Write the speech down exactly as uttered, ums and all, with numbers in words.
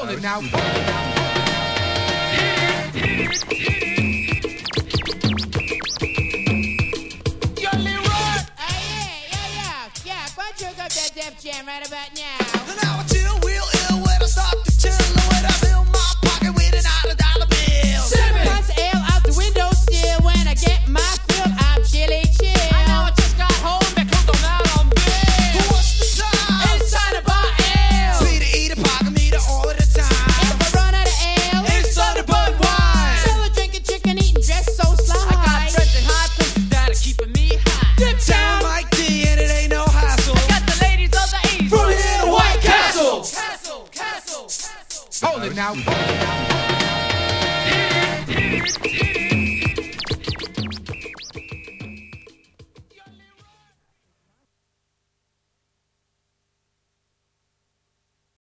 Hold it now. Yo, Leroy. Oh, yeah, yeah, yeah. Yeah, why don't you go to that Def Jam right about now? And now I chill real ill when I start to chill. When I fill my pocket with an out of dollar bill. Seven months L out the window still. When I get my fill, I'm chilly chill. I know I just got home because I'm out on bill. What's the time? Inside a bar L. Sweet to eat a pocket meter all of the time. If I run out of L, It's Thunderbird wine. still drinking chicken, eating dress so sly. I got friends in high places that are keeping me high. Dip Sound town. like D and it ain't no hassle. Got the ladies of the East. From here to White Castle. Castle, Castle, Castle. Hold it now.